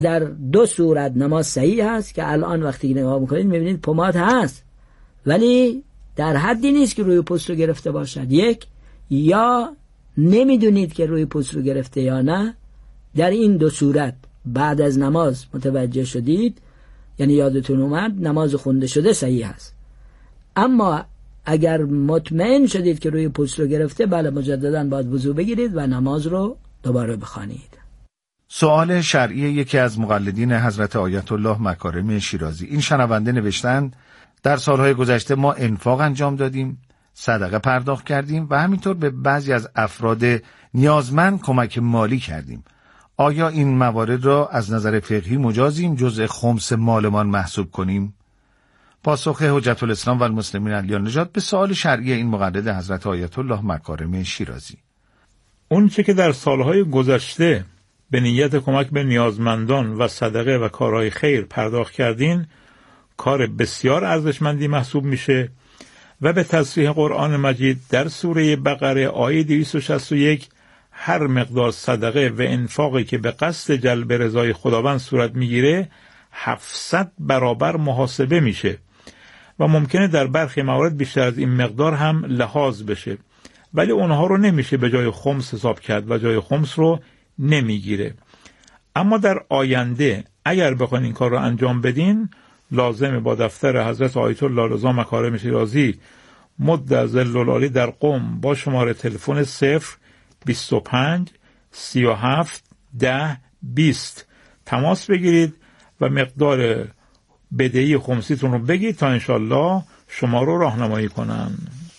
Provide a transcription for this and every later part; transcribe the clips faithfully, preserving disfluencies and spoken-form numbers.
در دو صورت نماز صحیح هست که الان وقتی نگاه میکنید میبینید پماد هست، ولی در حدی نیست که روی پوست رو گرفته باشد. یک، یا نمیدونید که روی پوست رو گرفته یا نه. در این دو صورت بعد از نماز متوجه شدید، یعنی یادتون اومد نماز خونده شده صحیح هست. اما اگر مطمئن شدید که روی پوست رو گرفته، بله مجددا باید وضو بگیرید و نماز رو دوباره بخوانید. سوال شرعی یکی از مقلدین حضرت آیت الله مکارم شیرازی. این شنونده نوشتند در سالهای گذشته ما انفاق انجام دادیم، صدقه پرداخت کردیم و همینطور به بعضی از افراد نیازمند کمک مالی کردیم. آیا این موارد را از نظر فقهی مجازیم جزء خمس مالمان محسوب کنیم؟ پاسخ حجت الاسلام و المسلمین علی النجات به سوال شرعی این مقلد حضرت آیت الله مکارم شیرازی. اون چه که در سالهای گذشته به نیت کمک به نیازمندان و صدقه و کارهای خیر پرداخت کردین، کار بسیار ارزشمندی محسوب میشه و به تصریح قرآن مجید در سوره بقره آیه دویست و شصت و یک هر مقدار صدقه و انفاقی که به قصد جلب رضای خداوند صورت میگیره هفتصد برابر محاسبه میشه و ممکنه در برخی موارد بیشتر از این مقدار هم لحاظ بشه، ولی اونها رو نمیشه به جای خمس حساب کرد و جای خمس رو نمیگیره. اما در آینده اگر بخواین این کار رو انجام بدین، لازمه با دفتر حضرت آیت الله رضا مکارم شیرازی مد ظل العالی در قم با شماره تلفن صفر بیست و پنج سی و هفت ده بیست تماس بگیرید و مقدار بدهی خمسیتون رو بگید تا انشالله شما رو راهنمایی کنن.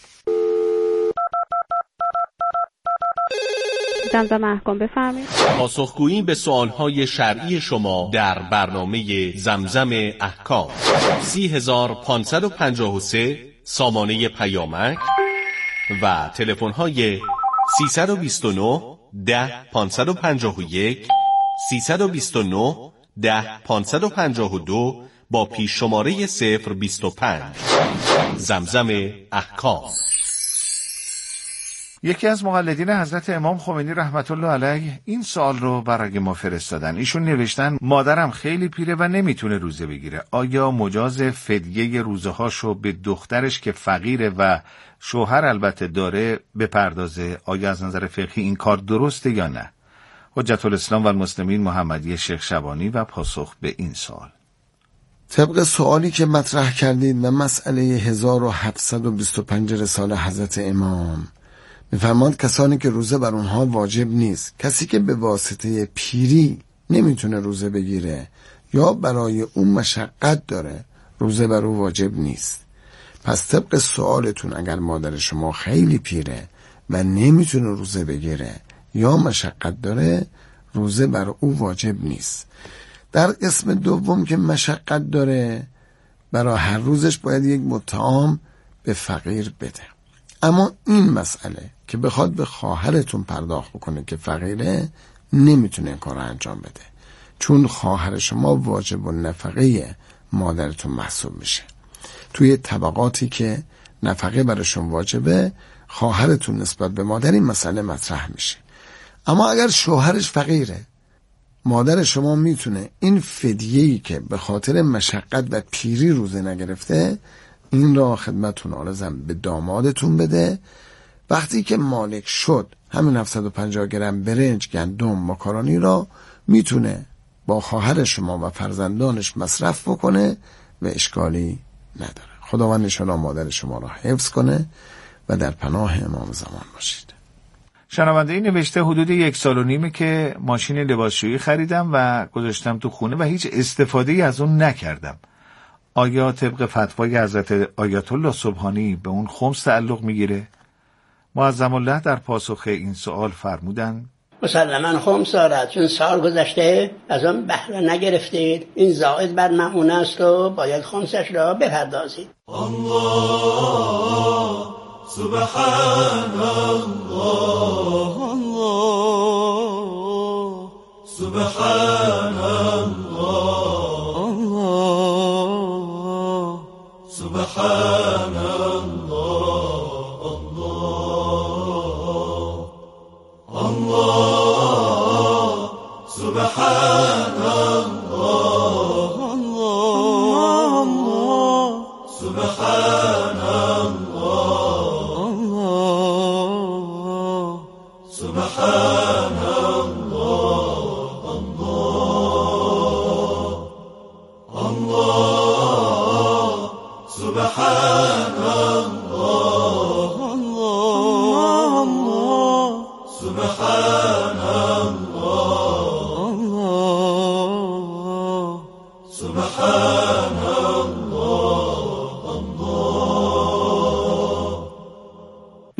زمزم احکام بفرمایید. پاسخگویی به سوالهای شرعی شما در برنامه زمزم احکام. سی هزار پانصد و پنجاه و سه سامانه پیامک و تلفن‌های سیصد و بیست و نه ده پانصد و پنجاه و یک، سیصد و بیست و نه ده پانصد و پنجاه و دو با پیش شماره صفر بیست و پنج. زمزم احکام. یکی از مقلدین حضرت امام خمینی رحمت الله علیه این سوال رو برای ما فرستادن. ایشون نوشتن مادرم خیلی پیره و نمیتونه روزه بگیره. آیا مجاز فدیه روزه هاشو به دخترش که فقیره و شوهر البته داره بپردازه؟ آیا از نظر فقهی این کار درسته یا نه؟ حجت الاسلام و المسلمین محمدی شیخ شبانی و پاسخ به این سوال. طبق سوالی که مطرح کردید و مسئله هزار و هفتصد و بیست و پنج رساله حضرت امام می‌فرماند کسانی که روزه بر اونها واجب نیست، کسی که به واسطه پیری نمیتونه روزه بگیره یا برای اون مشقت داره، روزه بر او واجب نیست. پس طبق سوالتون اگر مادر شما خیلی پیره و نمیتونه روزه بگیره یا مشقت داره، روزه بر او واجب نیست. در قسم دوم که مشقت داره، برای هر روزش باید یک مطعم به فقیر بده. اما این مسئله که بخواد به خواهرتون پرداخت بکنه که فقیره، نمیتونه این کار رو انجام بده، چون خواهر شما واجب النفقه مادرتون محسوب میشه. توی طبقاتی که نفقه براشون واجبه، خواهرتون نسبت به مادر این مسئله مطرح میشه. اما اگر شوهرش فقیره، مادر شما میتونه این فدیه‌ای که به خاطر مشقت و پیری روزه نگرفته، این را خدمتتون عرضم به دامادتون بده. وقتی که مالک شد، همین هفتصد و پنجاه گرم برنج، گندم، ماکارونی را میتونه با خواهر شما و فرزندانش مصرف بکنه و اشکالی نداره. خداوند انشاءالله مادر شما را حفظ کنه و در پناه امام زمان باشید. شنونده این نوشته حدود یک سال و نیمه که ماشین لباسشویی خریدم و گذاشتم تو خونه و هیچ استفاده ای از اون نکردم. آیا طبق فتوای حضرت آیت الله سبحانی به اون خمس تعلق میگیره؟ معظم الله در پاسخ این سوال فرمودن مسلماً خمس دارد، چون سال گذشته از آن بهره نگرفتید، این زائد بر مؤونه است و باید خمسش را بپردازید. الله سبحان الله، الله سبحان الله، الله سبحان الله، الله الله سبحان الله.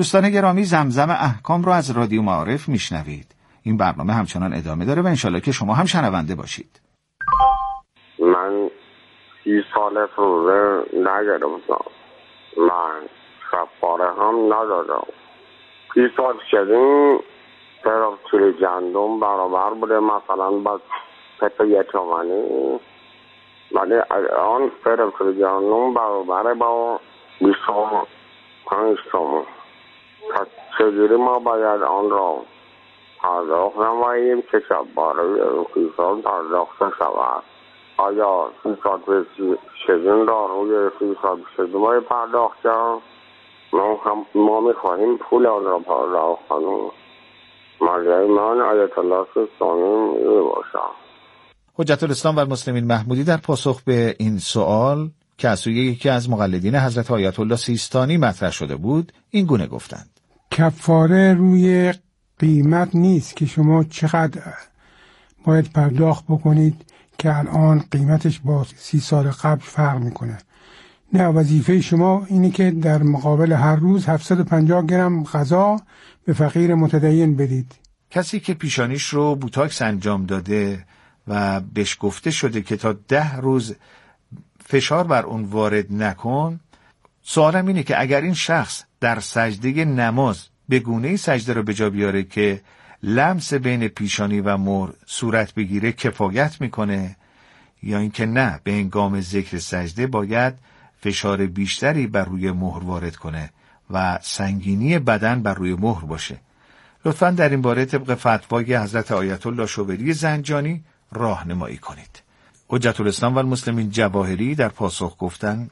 دوستان گرامی، زمزم احکام رو از رادیو معارف میشنوید. این برنامه همچنان ادامه داره و انشالله که شما هم شنونده باشید. من سی سال روزه نگرفتم، من کفاره هم ندادم. سی سال شدیم پرابچوری گندم برابر بوده، مثلا با پت یه تومنی، ولی الان پرابچوری گندم برابر با بیست و پنج تومن. پس چجوری ما باید آن را پرداخت نماییم که کفاره سی سال پرداخت شود؟ آیا سی سال شدیم را روی سی سال شدیم پرداخت کرد؟ ما, هم ما میخواهیم پول آن را پرداخت کنیم. مرجع من آیت الله سیستانی میباشم. حجت الاسلام و المسلمین محمودی در پاسخ به این سوال که از سوی یکی از مقلدین حضرت آیت الله سیستانی مطرح شده بود این گونه گفتند: کفاره روی قیمت نیست که شما چقدر باید پرداخت بکنید که الان قیمتش با سی سال قبل فرق میکنه. نه، وظیفه شما اینه که در مقابل هر روز هفتصد و پنجاه گرم غذا به فقیر متدین بدید. کسی که پیشانیش رو بوتاکس انجام داده و بهش گفته شده که تا ده روز فشار بر اون وارد نکن، سوالم اینه که اگر این شخص در سجده نماز به گونه‌ای سجده رو به جا بیاره که لمس بین پیشانی و مهر صورت بگیره کفایت میکنه، یا اینکه نه به هنگام ذکر سجده باید فشار بیشتری بر روی مهر وارد کنه و سنگینی بدن بر روی مهر باشه؟ لطفاً در این باره طبق فتوای حضرت آیت الله شوبری زنجانی راهنمایی کنید. حجت الاسلام و المسلمین جواهری در پاسخ گفتن: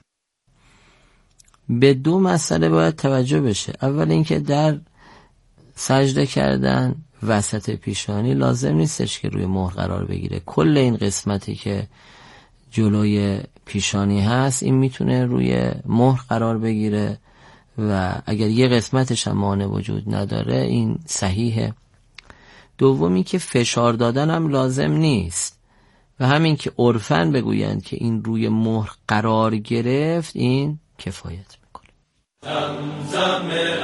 به دو مسئله باید توجه بشه. اول اینکه در سجده کردن وسط پیشانی لازم نیستش که روی مهر قرار بگیره. کل این قسمتی که جلوی پیشانی هست این میتونه روی مهر قرار بگیره و اگر یه قسمتش هم مانع وجود نداره این صحیحه. دومی که فشار دادن هم لازم نیست و همین که عرفاً بگویند که این روی مهر قرار گرفت این کفایت میکنه. زمزم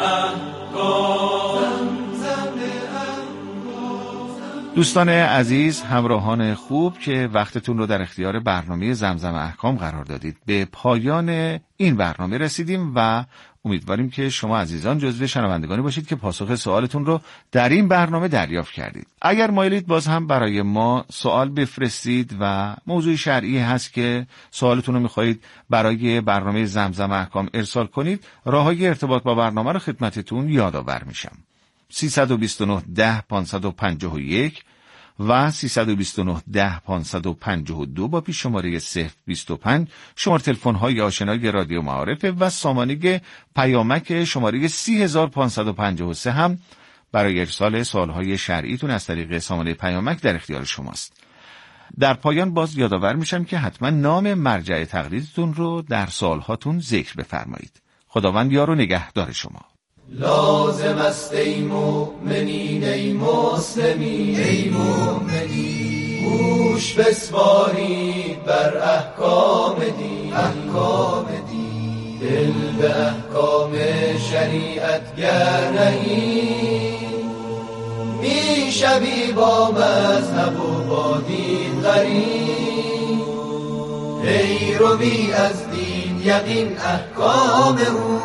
احکام. دوستان عزیز، همراهان خوب که وقتتون رو در اختیار برنامه زمزم احکام قرار دادید، به پایان این برنامه رسیدیم و امیدواریم که شما عزیزان جزو شنوندگانی باشید که پاسخ سوالتون رو در این برنامه دریافت کردید. اگر مایلید باز هم برای ما سوال بفرستید و موضوع شرعی هست که سوالتون رو میخواهید برای برنامه زمزم احکام ارسال کنید، راههای ارتباط با برنامه رو خدمتتون یادآور میشم. سیصد و بیست و نه ده پانصد و پنجاه و یک و سیصد و بیست و نه ده پانصد و پنجاه و دو با پیش شماره صفر بیست و پنج شماره تلفن های آشنای رادیو معارف و سامانه پیامک شماره سی هزار پانصد و پنجاه و سه هم برای ارسال سوالهای شرعیتون از طریق سامانه پیامک در اختیار شماست. در پایان باز یادآور میشم که حتما نام مرجع تقلیدتون رو در سوالهاتون ذکر بفرمایید. خداوند یار و نگهدار شما. لازم است ای مؤمنین ای مسلمین ای مؤمنین گوش بسپارید بر احکام دین احکام دین دل به احکام شریعت گر نهید میشوی با مذهب و با دین غریب پیروی از دین یقین احکام او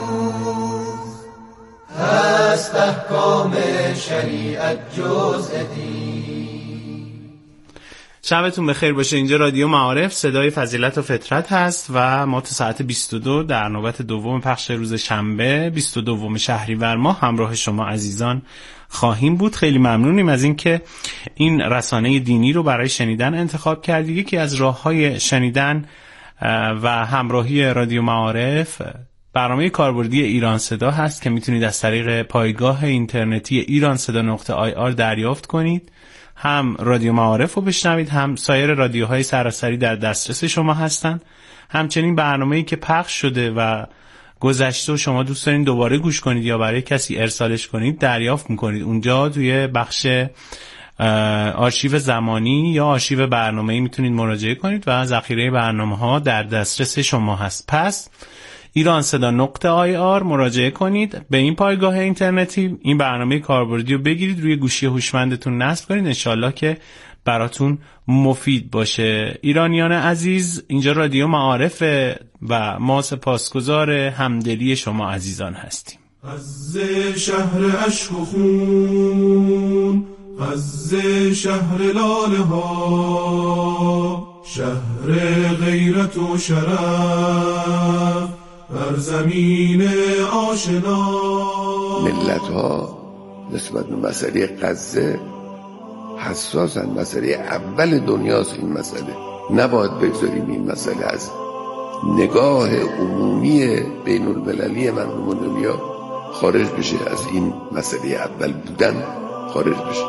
هست احکام شریعت جزء دین. شبتون بخیر باشه. اینجا رادیو معارف، صدای فضیلت و فطرت هست و ما تا ساعت بیست و دو در نوبت دوم پخش روز شنبه بیست و دوم شهریور ماه همراه شما عزیزان خواهیم بود. خیلی ممنونیم از اینکه این رسانه دینی رو برای شنیدن انتخاب کردید. یکی از راه‌های شنیدن و همراهی رادیو معارف برنامه کاربردی ایران صدا هست که میتونید از طریق پایگاه اینترنتی ایران صدا نقطه آی آر دریافت کنید. هم رادیو معارف رو بشنوید، هم سایر رادیوهای سراسری در دسترس شما هستن. همچنین برنامه‌ای که پخش شده و گذشته و شما دوست دارین دوباره گوش کنید یا برای کسی ارسالش کنید دریافت میکنید. اونجا توی بخش آرشیو زمانی یا آرشیو برنامه‌ای میتونید مراجعه کنید و ذخیره برنامه‌ها در دسترس شما هست. پس ایران صدا نقطه آی آر مراجعه کنید به این پایگاه اینترنتی. این برنامه کاربردی رو بگیرید روی گوشی هوشمندتون نصب کنید، انشالله که براتون مفید باشه. ایرانیان عزیز، اینجا رادیو معارفه و ما سپاسگزار همدلی شما عزیزان هستیم. غزه شهر عشق و خون، غزه شهر لاله ها، شهر غیرت و شرف بر زمین آشنا. ملت ها نسبت به مسئله غزه حساسن. مسئله اول دنیاست این مسئله. نباید بگذاریم این مسئله از نگاه عمومی بین المللی مردم دنیا خارج بشه، از این مسئله اول بودن خارج بشه.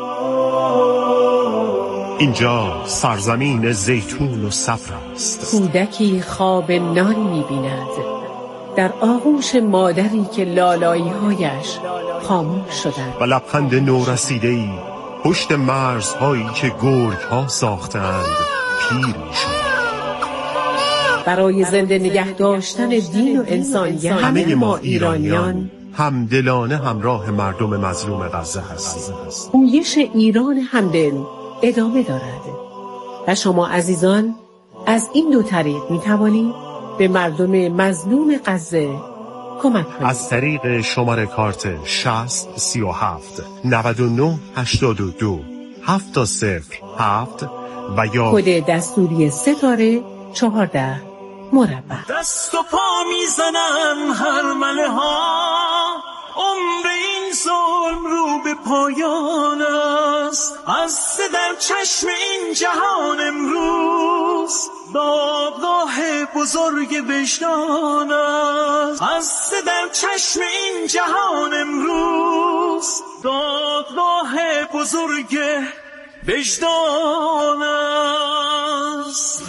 اینجا سرزمین زیتون و صفر است. کودکی خواب نان می‌بیند در آغوش مادری که لالایی‌هایش خاموش شدند و لبخند نورسیده‌ای پشت مرزهایی که گرگ‌ها ساختند پیر می‌شد. برای زنده نگه داشتن دین و انسانیت همه ما ایرانیان همدلانه همراه مردم مظلوم غزه هستیم. پویش ایران همدل ادامه دارد و شما عزیزان از این دو طریق می توانید به مردم مظلوم غزه کمک کنید. از طریق شماره کارت شصت سی و هفت نود و نه هشتاد و دو هفت صفر هفت و یا کد دستوری ستاره چهارده مربع. دست و پا میزنم هرمله ها، عمر این ظلم رو به پایان است. از در چشم این جهان امروز دادگاه بزرگ وجدان است. از در چشم این جهان امروز دادگاه بزرگ وجدان است.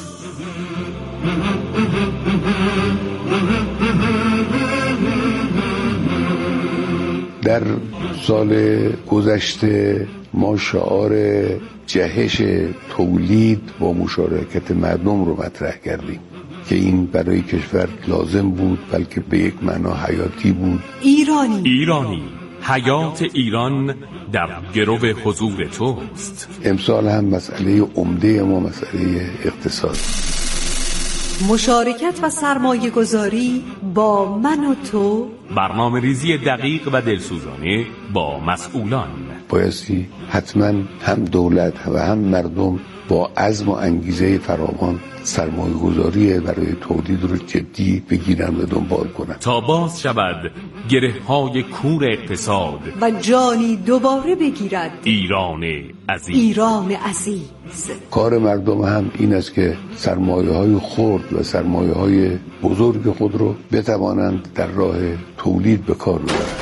در سال گذشته ما شعار جهش تولید با مشارکت مردم رو مطرح کردیم که این برای کشور لازم بود، بلکه به یک معنا حیاتی بود. ایرانی ایرانی حیات ایران در گرو حضور توست. امسال هم مسئله عمده ما مسئله اقتصاد. مشارکت و سرمایه گذاری با من و تو، برنامه ریزی دقیق و دلسوزانه با مسئولان. بایستی حتما هم دولت و هم مردم با عزم و انگیزه فراوان سرمایه گذاری برای تولید رو جدی بگیرن و دنبال کنن تا باز شود گره های کور اقتصاد و جانی دوباره بگیرد ایران عزیز. ایران عزیز. کار مردم هم این است که سرمایه های خرد و سرمایه های بزرگ خود رو بتوانند در راه تولید به کار ببرند.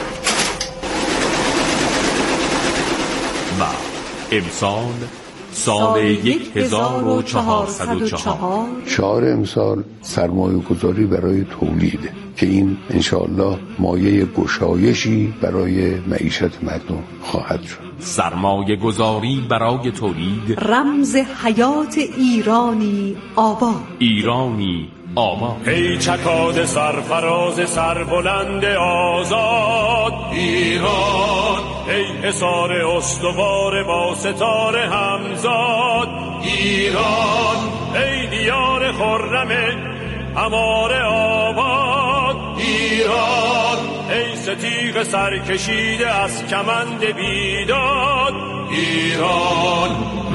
و امسال سال یک هزار و چهارصد و چهار شعار امسال سرمایه گذاری برای تولید که این انشاءالله مایه گشایشی برای معیشت مردم خواهد شد. سرمایه گذاری برای تولید، رمز حیات ایرانی آباد. ایرانی آباد. ای چکاد سرفراز سربلند آزاد ایران، ای حصار استوار با ستاره همزاد ایران، ای دیار خرم هماره آباد ایران، ای ستیغ سرکشیده از کمند بیداد ایران.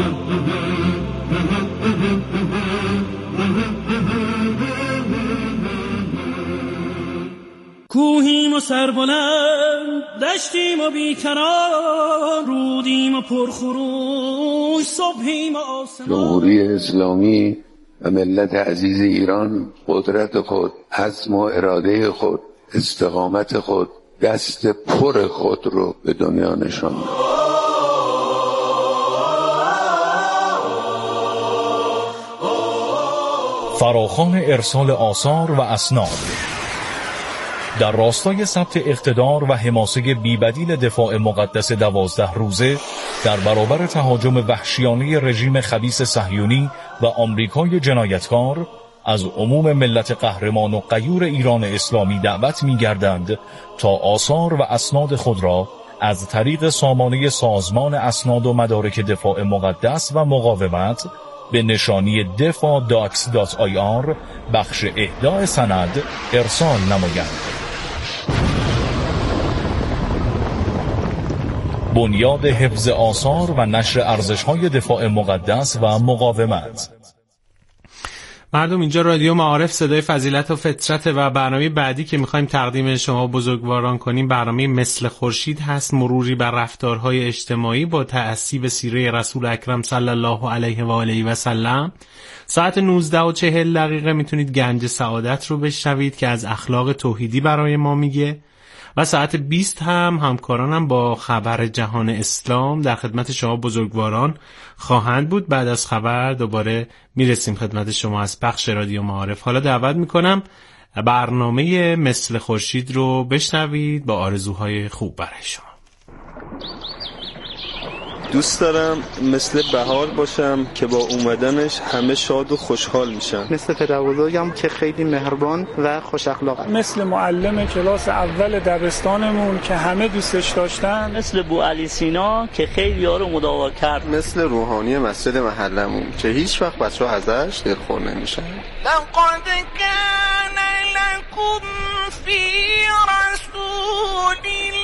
کوهیم و سربلند، دشتیم و بیکران، رودیم و پرخروش، صبحیم و آسمان. جمهوری اسلامی و ملت عزیز ایران قدرت خود، عزم و اراده خود، استقامت خود، دست پر خود رو به دنیا نشان داد. فراخوان ارسال آثار و اسناد در راستای ثبت اقتدار و حماسه بیبدیل دفاع مقدس دوازده روزه در برابر تهاجم وحشیانه رژیم خبیث صهیونی و آمریکای جنایتکار، از عموم ملت قهرمان و غیور ایران اسلامی دعوت می‌گردند تا آثار و اسناد خود را از طریق سامانه سازمان اسناد و مدارک دفاع مقدس و مقاومت به نشانی دفاع داکس دات آی آر بخش اهدای سند ارسال نمایند. بنیاد حفظ آثار و نشر ارزش‌های دفاع مقدس و مقاومت. مردم، اینجا رادیو معارف، صدای فضیلت و فطرت و برنامه بعدی که میخوایم تقدیم شما بزرگواران کنیم برنامه مثل خورشید هست، مروری بر رفتارهای اجتماعی با تأسی به سیره رسول اکرم صلی الله علیه و آله و سلم. ساعت نوزده و چهل دقیقه میتونید گنج سعادت رو بشنوید که از اخلاق توحیدی برای ما میگه و ساعت بیست هم همکارانم با خبر جهان اسلام در خدمت شما بزرگواران خواهند بود. بعد از خبر دوباره میرسیم خدمت شما از بخش رادیو معارف. حالا دعوت میکنم برنامه مثل خورشید رو بشنوید با آرزوهای خوب برای شما. دوست دارم مثل بهار باشم که با اومدنش همه شاد و خوشحال میشن. مثل پدر بزرگم که خیلی مهربان و خوش اخلاقه. مثل معلم کلاس اول دبستانمون که همه دوستش داشتن. مثل بو علی سینا که خیلی ها رو مداوا کرد. مثل روحانی مسجد محلمون که هیچ وقت بچه‌ها ازش دلخور نمیشن. لقد كان لكم في رسول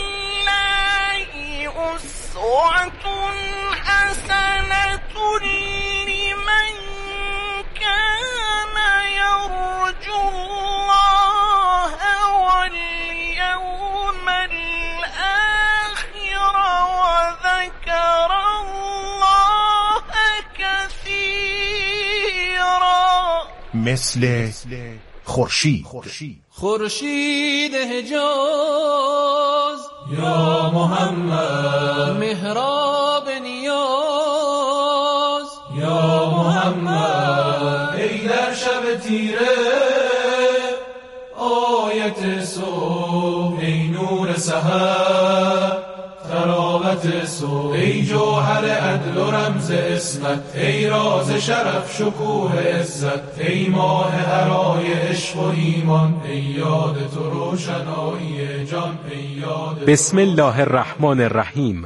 الله أسوة حسنة لمن كان يرجو الله واليوم الآخر وذكر الله كثيرا. مثل خورشید. خورشید حجاز یا محمد، محراب نیاز یا محمد، ای در شب تیره آیت صبح، ای نور سحر تراوت صبح، ای جوهر عدل و رمز اسمت، ای راز شرف شکوه عزت، ای ماه هرای عشق و ایمان، ای یاد تو روشنایی جان، ای یاد. بسم الله الرحمن الرحیم.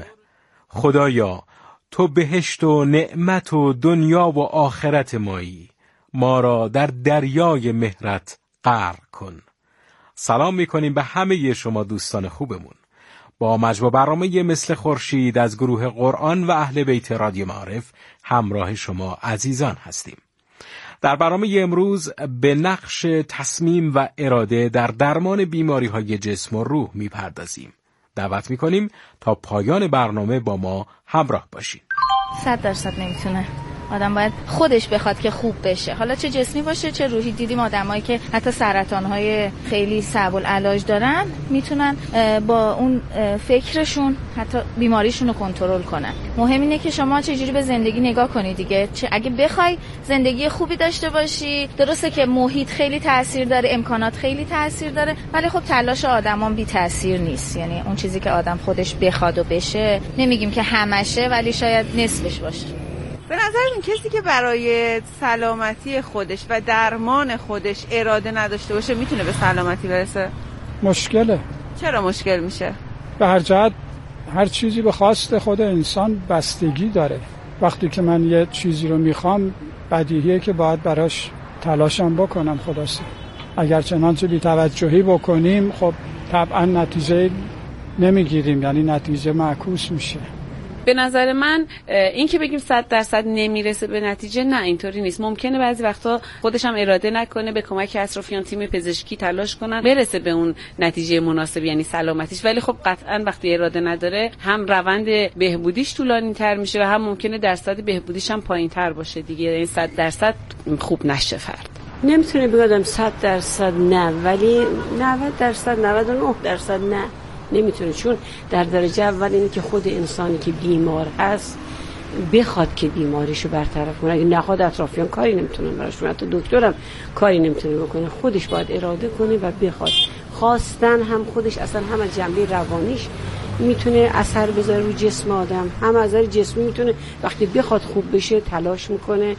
خدایا تو بهشت و نعمت و دنیا و آخرت مایی، ما را در دریای مهرت غرق کن. سلام میکنیم به همه شما دوستان خوبمون. با مجموع برنامه مثل خورشید از گروه قرآن و اهل بیت رادیو معارف همراه شما عزیزان هستیم. در برنامه امروز به نقش تصمیم و اراده در درمان بیماری های جسم و روح میپردازیم. دعوت میکنیم تا پایان برنامه با ما همراه باشید. صد درصد نمیتونه. آدم باید خودش بخواد که خوب بشه، حالا چه جسمی باشه چه روحی. دیدیم آدمایی که حتی سرطان‌های خیلی صعب العلاج دارن میتونن با اون فکرشون حتی بیماریشون رو کنترل کنن. مهم اینه که شما چجوری به زندگی نگاه کنید دیگه. چه اگه بخوای زندگی خوبی داشته باشی، درسته که محیط خیلی تاثیر داره، امکانات خیلی تاثیر داره، ولی خب تلاش آدمان بی تاثیر نیست. یعنی اون چیزی که آدم خودش بخواد و بشه، نمیگیم که همشه ولی شاید نصفش باشه. به نظرتون کسی که برای سلامتی خودش و درمان خودش اراده نداشته باشه میتونه به سلامتی برسه؟ مشکله. چرا مشکل میشه؟ به هر جهت هر چیزی به خواست خود انسان بستگی داره. وقتی که من یه چیزی رو میخوام بدیهیه که باید براش تلاشم بکنم. خلاصه اگر چنانچه بی‌توجهی بکنیم خب طبعا نتیجه نمیگیریم، یعنی نتیجه معکوس میشه. به نظر من این که بگیم صد درصد نمیرسه به نتیجه، نه اینطوری نیست. ممکنه بعضی وقتا خودش هم اراده نکنه، به کمک اطرافیان تیم پزشکی تلاش کنن برسه به اون نتیجه مناسب یعنی سلامتیش، ولی خب قطعا وقتی اراده نداره هم روند بهبودیش طولانی تر میشه و هم ممکنه درصد بهبودیش هم پایین تر باشه دیگه. این صد درصد خوب نشه فرد. نمیتونه بگم صد درصد نه، ولی نود درصد نود و نه درصد نه نمیتونه، چون در درجه اول اینه که خود انسانی که بیمار هست بخواد که بیماریشو برطرف کنه. اگه نخواد اطرافیان کاری نمیتونن براش، حتی دکترم کاری نمیتونه بکنه. خودش باید اراده کنه و بخواد. خواستن هم خودش اصلا هم از جنبه روانیش میتونه اثر بذاره رو جسم آدم، هم از نظر جسمی میتونه وقتی بخواد خوب بشه تلاش میکنه،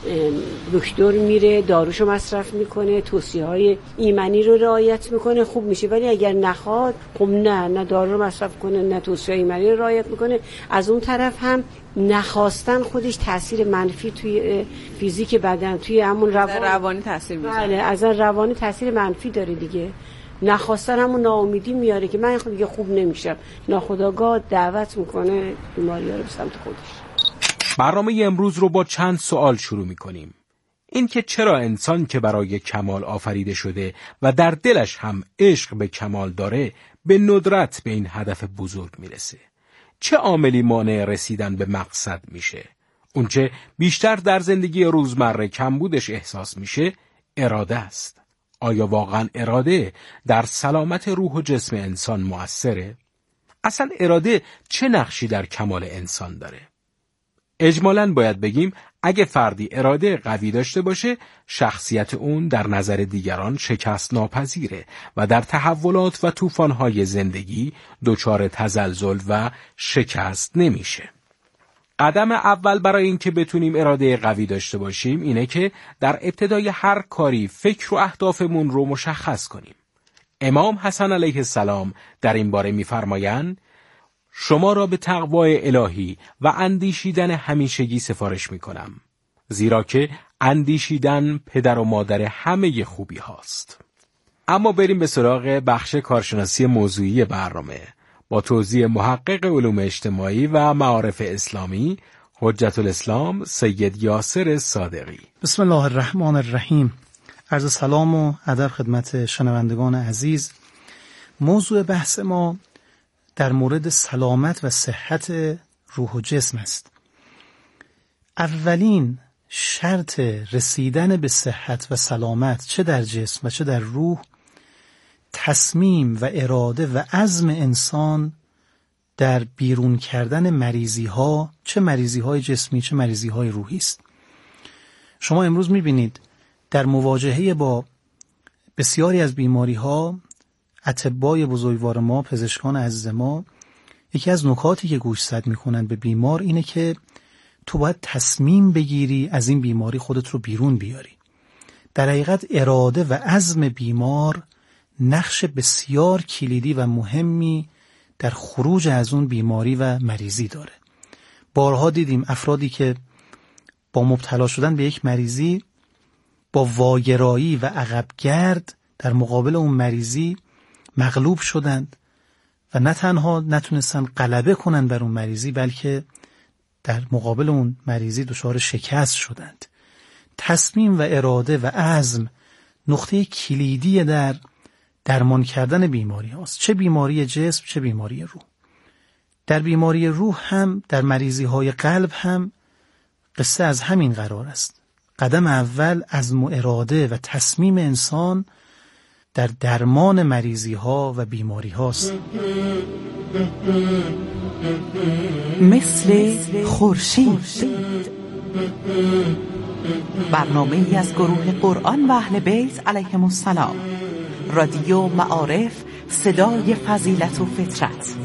دکتر میره، داروشو مصرف میکنه، توصیه های ایمنی رو رعایت میکنه، خوب میشه. ولی اگر نخواد، خب نه نه دارو رو مصرف کنه نه توصیه ایمنی رو رعایت میکنه. از اون طرف هم نخواستن خودش تاثیر منفی توی فیزیک بدن، توی همون روان روانی تاثیر میذاره. بله، از روانی تاثیر منفی داره دیگه. نخواستن همون ناامیدی میاره که من دیگه خوب نمیشم، ناخودآگاه دعوت میکنه بیماری‌ها رو به سمت خودش. برنامه امروز رو با چند سوال شروع میکنیم. این که چرا انسان که برای کمال آفریده شده و در دلش هم عشق به کمال داره به ندرت به این هدف بزرگ میرسه؟ چه عاملی مانع رسیدن به مقصد میشه؟ اونچه بیشتر در زندگی روزمره کمبودش احساس میشه اراده است. آیا واقعا اراده در سلامت روح و جسم انسان مؤثره؟ اصلا اراده چه نقشی در کمال انسان داره؟ اجمالاً باید بگیم اگه فردی اراده قوی داشته باشه، شخصیت اون در نظر دیگران شکست ناپذیره و در تحولات و طوفان‌های زندگی دچار تزلزل و شکست نمیشه. قدم اول برای این که بتونیم اراده قوی داشته باشیم اینه که در ابتدای هر کاری فکر و اهدافمون رو مشخص کنیم. امام حسن علیه السلام در این باره می‌فرمایند: شما را به تقوای الهی و اندیشیدن همیشگی سفارش می‌کنم، زیرا که اندیشیدن پدر و مادر همه خوبی هاست. اما بریم به سراغ بخش کارشناسی موضوعی برنامه با توضیح محقق علوم اجتماعی و معارف اسلامی حجت الاسلام سید یاسر صادقی. بسم الله الرحمن الرحیم. عرض سلام و ادب خدمت شنوندگان عزیز. موضوع بحث ما در مورد سلامت و صحت روح و جسم است. اولین شرط رسیدن به صحت و سلامت چه در جسم و چه در روح تصمیم و اراده و عزم انسان در بیرون کردن مریضی ها، چه مریضی های جسمی چه مریضی های روحی است. شما امروز میبینید در مواجهه با بسیاری از بیماری ها اطبای بزرگوار ما، پزشکان عزیز ما، یکی از نکاتی که گوشزد میکنن به بیمار اینه که تو باید تصمیم بگیری از این بیماری خودت رو بیرون بیاری. در حقیقت اراده و عزم بیمار نقش بسیار کلیدی و مهمی در خروج از اون بیماری و مریضی داره. بارها دیدیم افرادی که با مبتلا شدن به یک مریضی با واگرایی و عقبگرد در مقابل اون مریضی مغلوب شدند و نه تنها نتونستن غلبه کنن بر اون مریضی بلکه در مقابل اون مریضی دچار شکست شدند. تصمیم و اراده و عزم نقطه کلیدی در درمان کردن بیماری هاست، چه بیماری جسم چه بیماری روح. در بیماری روح هم در مریضی های قلب هم قصه از همین قرار است. قدم اول عزم و اراده و تصمیم انسان در درمان مریضی ها و بیماری هاست. مثل خورشید، برنامه ای از گروه قرآن و اهل بیت علیهم السلام، رادیو معارف، صدای فضیلت و فطرت.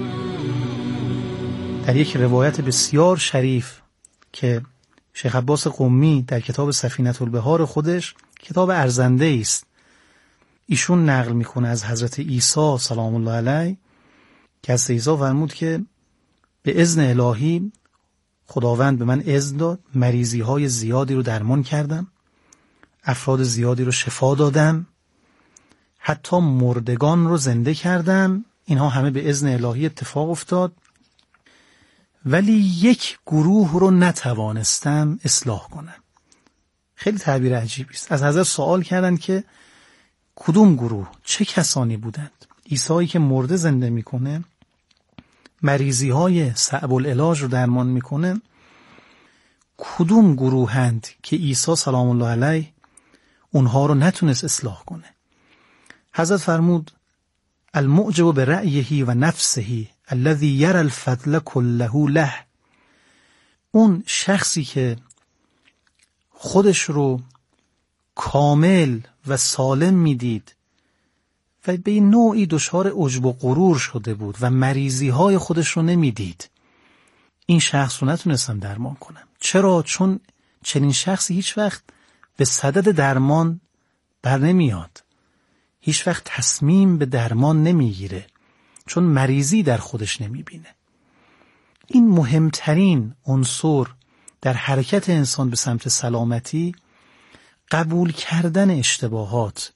در یک روایت بسیار شریف که شیخ عباس قمی در کتاب سفینة البحار خودش، کتاب ارزنده است، ایشون نقل میکنه از حضرت عیسی سلام الله علیه که از عیسی فرمود که به اذن الهی خداوند به من اذن داد، مریضی های زیادی رو درمان کردم، افراد زیادی رو شفا دادم، حتی مردگان رو زنده کردم. اینها همه به اذن الهی اتفاق افتاد، ولی یک گروه رو نتوانستم اصلاح کنم. خیلی تعبیر عجیبی است. از حضرت سوال کردند که کدوم گروه، چه کسانی بودند؟ عیسی که مرده زنده میکنه، مریضی های صعب العلاج رو درمان میکنه، کدوم گروهند که عیسی سلام الله علیه اونها رو نتونست اصلاح کنه؟ حضرت فرمود المعجب برأیه و نفسه الذی یرى الفضل کله له. اون شخصی که خودش رو کامل و سالم میدید و به این نوعی دچار عجب و غرور شده بود و مریضی های خودش رو نمیدید، این شخص رو نتونستم درمان کنم. چرا؟ چون چنین شخصی هیچ وقت به صدد درمان بر نمیاد، هیچ وقت تصمیم به درمان نمیگیره، چون مریضی در خودش نمیبینه. این مهمترین عنصر در حرکت انسان به سمت سلامتی، قبول کردن اشتباهات،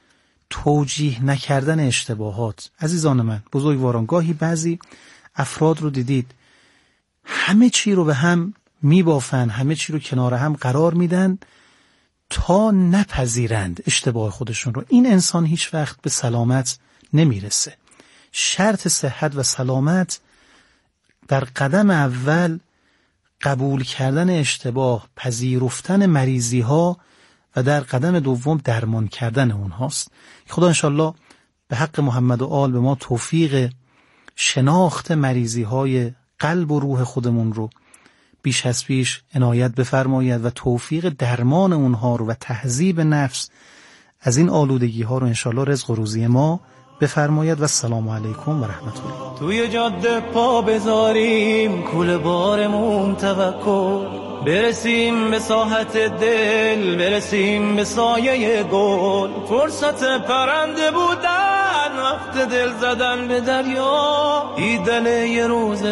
توجیه نکردن اشتباهات. عزیزان من، بزرگواران، گاهی بعضی افراد رو دیدید همه چی رو به هم میبافن، همه چی رو کنار هم قرار میدن تا نپذیرند اشتباه خودشون رو. این انسان هیچ وقت به سلامت نمیرسه. شرط صحت و سلامت در قدم اول قبول کردن اشتباه، پذیرفتن مریضی ها و در قدم دوم درمان کردن اونهاست. خدا انشالله به حق محمد و آل به ما توفیق شناخت مریضی های قلب و روح خودمون رو بیش از پیش عنایت بفرماید و توفیق درمان اونها رو و تهذیب نفس از این آلودگی ها رو انشالله رزق و روزی ما بفرماید. و السلام علیکم و رحمت الله. توی جاده پا بذاریم، کوله بارمون توکل، برسیم به ساحت دل، برسیم به سایه گل، فرصت پرنده بودن، وقت دل زدن به دریا، دیدن یه روز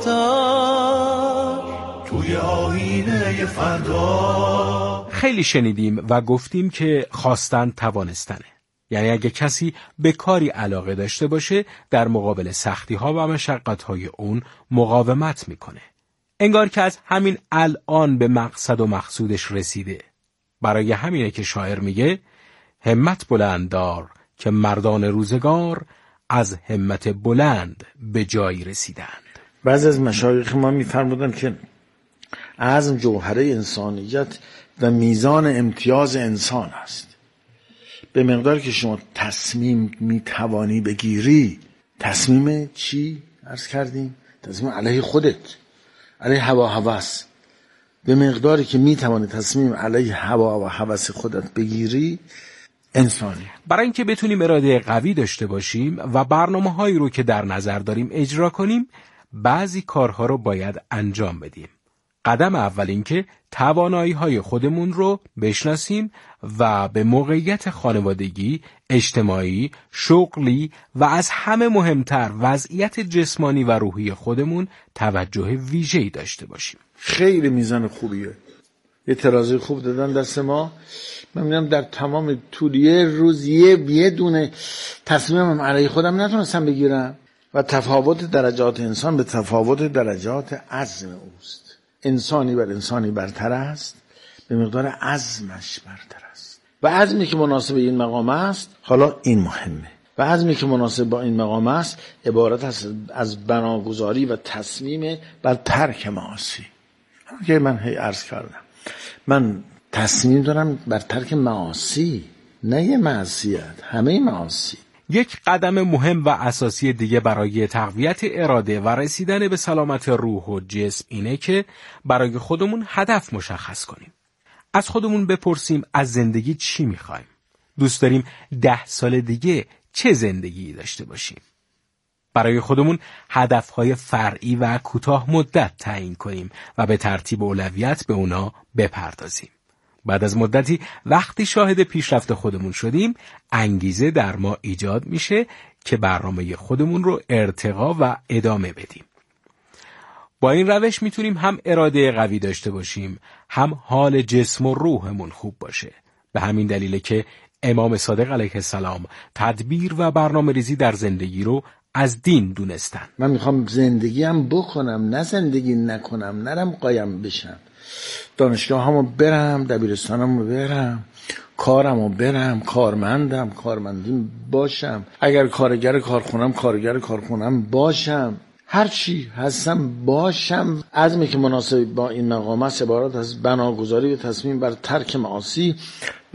بهتر توی آینه فردا. خیلی شنیدیم و گفتیم که خواستن توانستنه. یعنی اگه کسی به کاری علاقه داشته باشه، در مقابل سختی ها و مشقت های اون مقاومت میکنه. انگار که از همین الان به مقصد و مقصودش رسیده. برای همینه که شاعر میگه همت بلند دار که مردان روزگار از همت بلند به جایی رسیدند. بعضی از مشایخ ما میفرمودن که عزم جوهره انسانیت و میزان امتیاز انسان است. به مقداری که شما تصمیم میتوانی بگیری، تصمیم چی عرض کردیم؟ تصمیم علیه خودت، علیه هوا هوس. به مقداری که میتوانی تصمیم علیه هوا و هوس خودت بگیری، انسانی. برای اینکه بتونیم اراده قوی داشته باشیم و برنامه‌هایی رو که در نظر داریم اجرا کنیم، بعضی کارها رو باید انجام بدیم. قدم اول این که توانایی‌های خودمون رو بشناسیم و به موقعیت خانوادگی، اجتماعی، شغلی و از همه مهمتر وضعیت جسمانی و روحی خودمون توجه ویژه‌ای داشته باشیم. خیلی میزان خوبیه. یه ترازوی خوب دادن دست ما. من میگم در تمام طول یه روز یه یه دونه تصمیمم علیه خودم نتونستم بگیرم و تفاوت درجات انسان به تفاوت درجات عزم اوست. انسانی بر انسانی برتر است به مقدار عزمش برتر است و عزمی که مناسب این مقام است، حالا این مهمه، و عزمی که مناسب با این مقام است عبارت است از بناگذاری و تصمیم بر ترک معاصی. که من هی عرض کردم من تصمیم دارم بر ترک معاصی، نه یه معصیت، همه معاصی. یک قدم مهم و اساسی دیگه برای تقویت اراده و رسیدن به سلامت روح و جسم اینه که برای خودمون هدف مشخص کنیم. از خودمون بپرسیم از زندگی چی میخوایم؟ دوست داریم ده سال دیگه چه زندگی داشته باشیم؟ برای خودمون هدفهای فرعی و کوتاه مدت تعیین کنیم و به ترتیب اولویت به اونا بپردازیم. بعد از مدتی وقتی شاهد پیشرفت خودمون شدیم، انگیزه در ما ایجاد میشه که برنامه خودمون رو ارتقا و ادامه بدیم. با این روش میتونیم هم اراده قوی داشته باشیم، هم حال جسم و روحمون خوب باشه. به همین دلیله که امام صادق علیه السلام تدبیر و برنامه ریزی در زندگی رو از دین دونستن. من میخوام زندگیم بکنم، نه زندگی نکنم، نرم قایم بشم. دانشگاه همو برم، دبیرستانمو برم، کارمو برم، کارمندم، کارمندیم باشم، اگر کارگر کارخونم کارگر کارخونم باشم، هر چی هستم باشم. عزمی که مناسب با این مقام است عبارت از بناگذاری و تصمیم بر ترک معاصی